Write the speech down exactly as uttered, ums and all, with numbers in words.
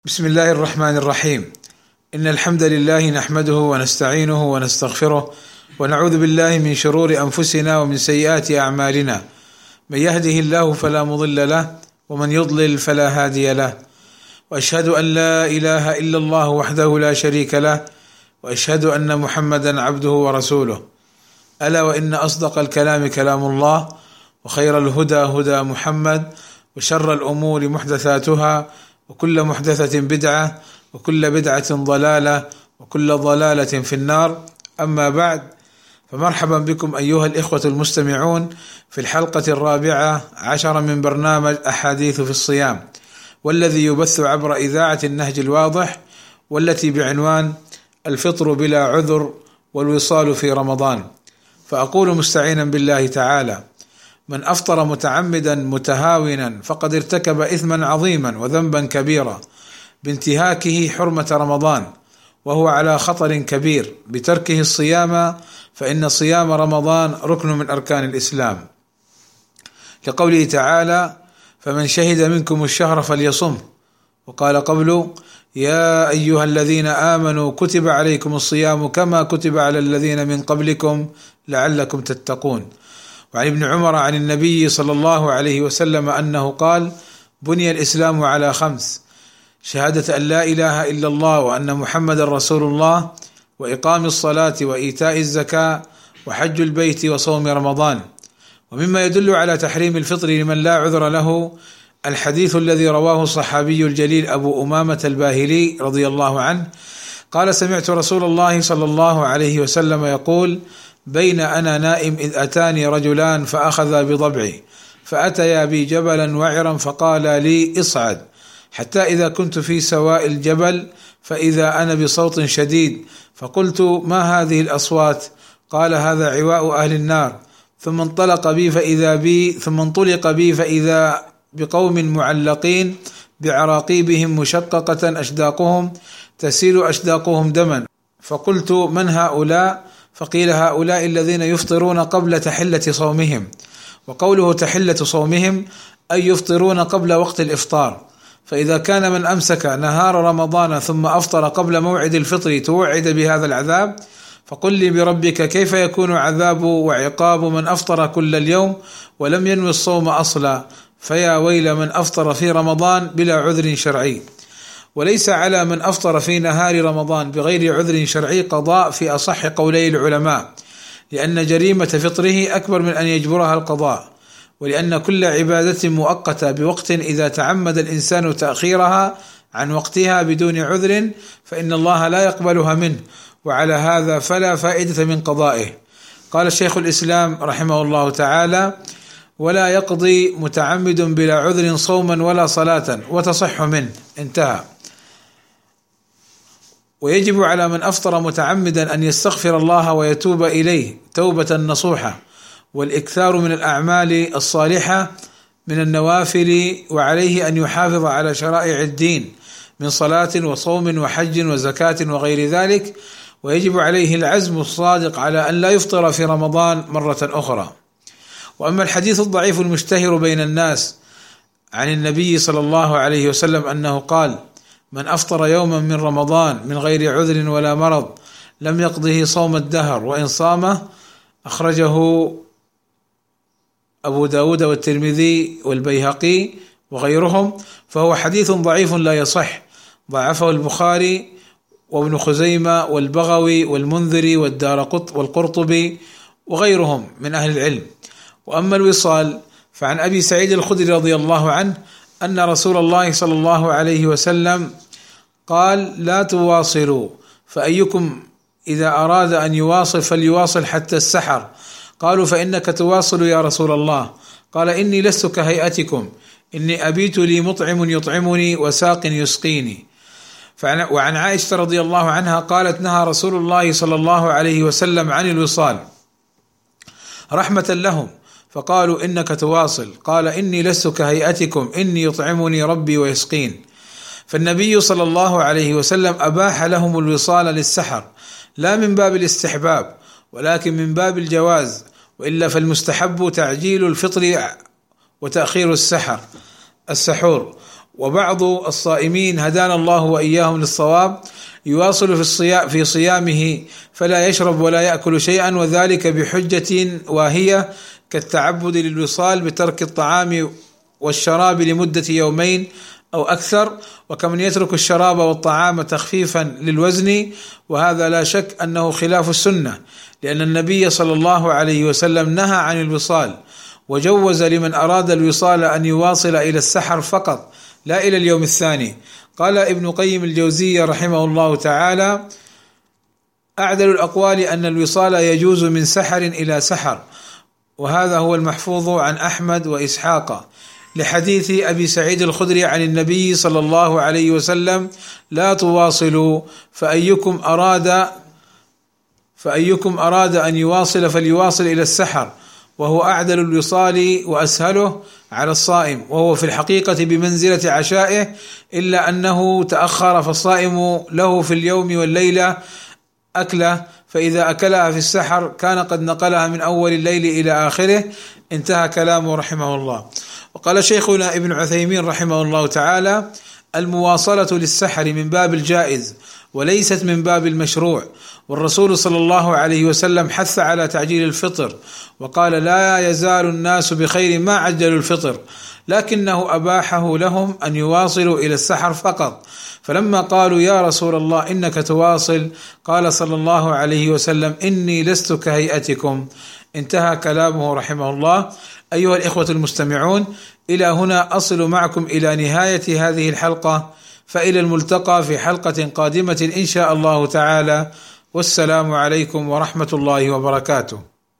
بسم الله الرحمن الرحيم. إن الحمد لله نحمده ونستعينه ونستغفره ونعوذ بالله من شرور أنفسنا ومن سيئات أعمالنا، من يهده الله فلا مضل له ومن يضلل فلا هادي له، وأشهد أن لا إله إلا الله وحده لا شريك له، وأشهد أن محمدا عبده ورسوله. ألا وإن أصدق الكلام كلام الله، وخير الهدى هدى محمد، وشر الأمور محدثاتها، وكل محدثة بدعة، وكل بدعة ضلالة، وكل ضلالة في النار. أما بعد، فمرحبا بكم أيها الإخوة المستمعون في الحلقة الرابعة عشر من برنامج أحاديث في الصيام، والذي يبث عبر إذاعة النهج الواضح، والتي بعنوان الفطر بلا عذر والوصال في رمضان. فأقول مستعينا بالله تعالى: من أفطر متعمدا متهاونا فقد ارتكب إثما عظيما وذنبا كبيرا بانتهاكه حرمة رمضان، وهو على خطر كبير بتركه الصيام، فإن صيام رمضان ركن من أركان الإسلام، لقوله تعالى: فمن شهد منكم الشهر فليصمه. وقال قبل: يا أيها الذين آمنوا كتب عليكم الصيام كما كتب على الذين من قبلكم لعلكم تتقون. وعن ابن عمر عن النبي صلى الله عليه وسلم أنه قال: بني الإسلام على خمس: شهادة أن لا إله إلا الله وأن محمد رسول الله، وإقام الصلاة، وإيتاء الزكاة، وحج البيت، وصوم رمضان. ومما يدل على تحريم الفطر لمن لا عذر له الحديث الذي رواه الصحابي الجليل أبو أمامة الباهلي رضي الله عنه قال: سمعت رسول الله صلى الله عليه وسلم يقول: بين أنا نائم إذ أتاني رجلان فأخذا بضبعي فأتيا بي جبلا وعرا فقال لي: اصعد. حتى إذا كنت في سواء الجبل فإذا أنا بصوت شديد، فقلت: ما هذه الأصوات؟ قال: هذا عواء أهل النار. ثم انطلق بي فإذا بي ثم انطلق بي فإذا بقوم معلقين بعراقيبهم مشققة أشداقهم تسيل أشداقهم دما، فقلت: من هؤلاء؟ فقيل: هؤلاء الذين يفطرون قبل تحلة صومهم. وقوله تحلة صومهم أي يفطرون قبل وقت الإفطار. فإذا كان من أمسك نهار رمضان ثم أفطر قبل موعد الفطر توعد بهذا العذاب، فقل لي بربك كيف يكون عذاب وعقاب من أفطر كل اليوم ولم ينوي الصوم أصلا؟ فيا ويل من أفطر في رمضان بلا عذر شرعي. وليس على من أفطر في نهار رمضان بغير عذر شرعي قضاء في أصح قولي العلماء، لأن جريمة فطره أكبر من أن يجبرها القضاء، ولأن كل عبادة مؤقتة بوقت إذا تعمد الإنسان تأخيرها عن وقتها بدون عذر فإن الله لا يقبلها منه، وعلى هذا فلا فائدة من قضائه. قال الشيخ الإسلام رحمه الله تعالى: ولا يقضي متعمد بلا عذر صوما ولا صلاة وتصح منه. انتهى. ويجب على من أفطر متعمدا أن يستغفر الله ويتوب إليه توبة نصوحة، والإكثار من الأعمال الصالحة من النوافل، وعليه أن يحافظ على شرائع الدين من صلاة وصوم وحج وزكاة وغير ذلك. ويجب عليه العزم الصادق على أن لا يفطر في رمضان مرة أخرى. وأما الحديث الضعيف المشتهر بين الناس عن النبي صلى الله عليه وسلم أنه قال: من أفطر يوما من رمضان من غير عذر ولا مرض لم يقضه صوم الدهر وإن صامه، أخرجه أبو داود والترمذي والبيهقي وغيرهم، فهو حديث ضعيف لا يصح، ضعفه البخاري وابن خزيمة والبغوي والمنذري والقرطبي وغيرهم من أهل العلم. وأما الوصال فعن أبي سعيد الخدري رضي الله عنه أن رسول الله صلى الله عليه وسلم قال: لا تواصلوا، فأيكم إذا أراد أن يواصل فليواصل حتى السحر. قالوا: فإنك تواصل يا رسول الله. قال: إني لست كهيئتكم، إني أبيت لي مطعم يطعمني وساق يسقيني. وعن عائشة رضي الله عنها قالت: نهى رسول الله صلى الله عليه وسلم عن الوصال رحمة لهم، فقالوا: إنك تواصل. قال: إني لست كهيئتكم، إني يطعمني ربي ويسقين. فالنبي صلى الله عليه وسلم أباح لهم الوصال للسحر، لا من باب الاستحباب ولكن من باب الجواز، وإلا فالمستحب تعجيل الفطر وتأخير السحر السحور. وبعض الصائمين هدانا الله وإياهم للصواب يواصل في الصيام في صيامه فلا يشرب ولا يأكل شيئا، وذلك بحجة واهية كالتعبد للوصال بترك الطعام والشراب لمدة يومين أو أكثر، وكمن يترك الشراب والطعام تخفيفا للوزن، وهذا لا شك أنه خلاف السنة، لأن النبي صلى الله عليه وسلم نهى عن الوصال، وجوز لمن أراد الوصال أن يواصل إلى السحر فقط لا إلى اليوم الثاني. قال ابن قيم الجوزية رحمه الله تعالى: أعدل الأقوال أن الوصال يجوز من سحر إلى سحر، وهذا هو المحفوظ عن أحمد وإسحاق، لحديث أبي سعيد الخدري عن النبي صلى الله عليه وسلم: لا تواصلوا فأيكم أراد فأيكم أراد أن يواصل فليواصل إلى السحر، وهو أعدل الوصال وأسهله على الصائم، وهو في الحقيقة بمنزلة عشائه، إلا أنه تأخر، فالصائم له في اليوم والليلة أكله، فإذا أكلها في السحر كان قد نقلها من أول الليل إلى آخره. انتهى كلامه رحمه الله. وقال شيخنا ابن عثيمين رحمه الله تعالى: المواصلة للسحر من باب الجائز وليست من باب المشروع، والرسول صلى الله عليه وسلم حث على تعجيل الفطر، وقال: لا يزال الناس بخير ما عجلوا الفطر، لكنه أباحه لهم أن يواصلوا إلى السحر فقط. فلما قالوا: يا رسول الله إنك تواصل، قال صلى الله عليه وسلم: إني لست كهيئتكم. انتهى كلامه رحمه الله. أيها الإخوة المستمعون، إلى هنا أصل معكم إلى نهاية هذه الحلقة، فإلى الملتقى في حلقة قادمة إن شاء الله تعالى، والسلام عليكم ورحمة الله وبركاته.